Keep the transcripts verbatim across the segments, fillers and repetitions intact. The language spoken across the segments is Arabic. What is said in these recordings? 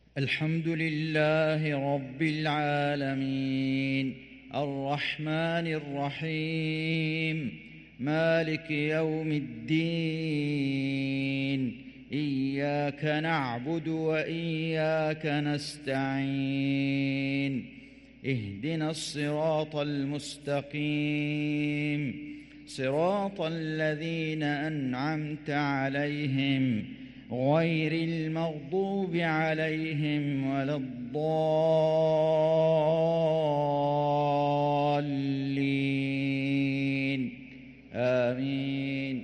الحمد لله رب العالمين الرحمن الرحيم مالك يوم الدين إياك نعبد وإياك نستعين اهدنا الصراط المستقيم صراط الذين أنعمت عليهم غير المغضوب عليهم ولا الضالين آمين.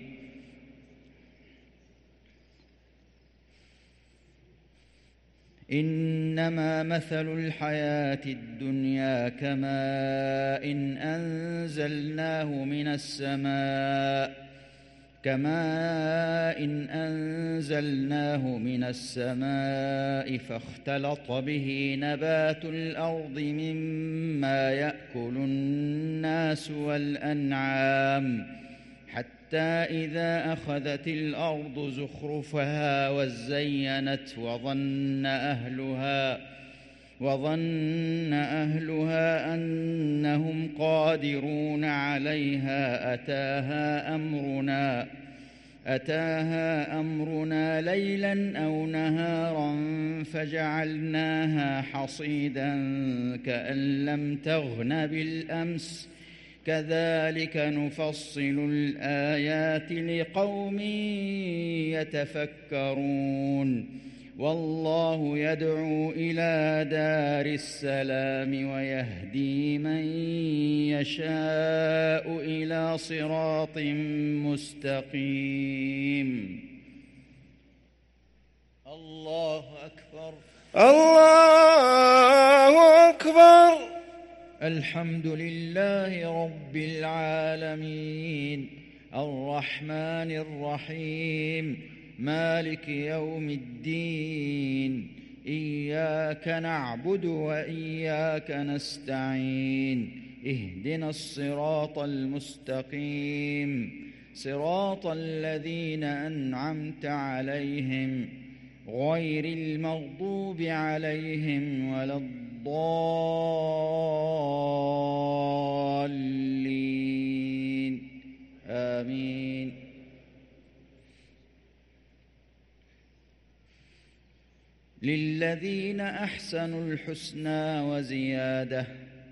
إنما مثل الحياة الدنيا كماء إن أنزلناه من السماء كماء إن أنزلناه من السماء فاختلط به نبات الأرض مما يأكل الناس والأنعام حتى إذا أخذت الأرض زخرفها وزينت وظن أهلها وظن أهلها أنهم قادرون عليها أتاها أمرنا أتاها أمرنا ليلا أو نهارا فجعلناها حصيدا كأن لم تغن بالأمس كذلك نفصل الآيات لقوم يتفكرون والله يدعو إلى دار السلام ويهدي من يشاء إلى صراط مستقيم. الله أكبر الله أكبر. الحمد لله رب العالمين الرحمن الرحيم مالك يوم الدين إياك نعبد وإياك نستعين اهدنا الصراط المستقيم صراط الذين أنعمت عليهم غير المغضوب عليهم ولا الضالين آمين. للذين أحسنوا الحسنى وزيادة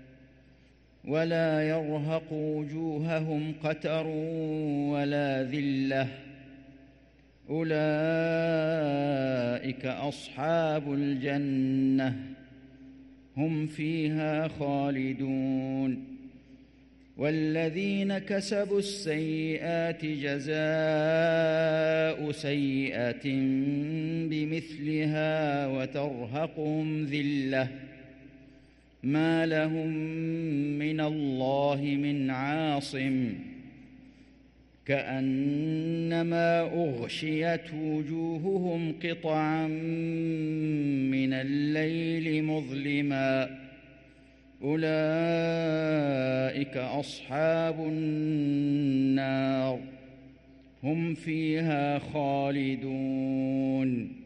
ولا يرهق وجوههم قتر ولا ذلة أولئك أصحاب الجنة هم فيها خالدون. والذين كسبوا السيئات جزاء سيئة بمثلها وترهقهم ذلة ما لهم من الله من عاصم كأنما أغشيت وجوههم قطعا من الليل مظلما أولئك أصحاب النار هم فيها خالدون.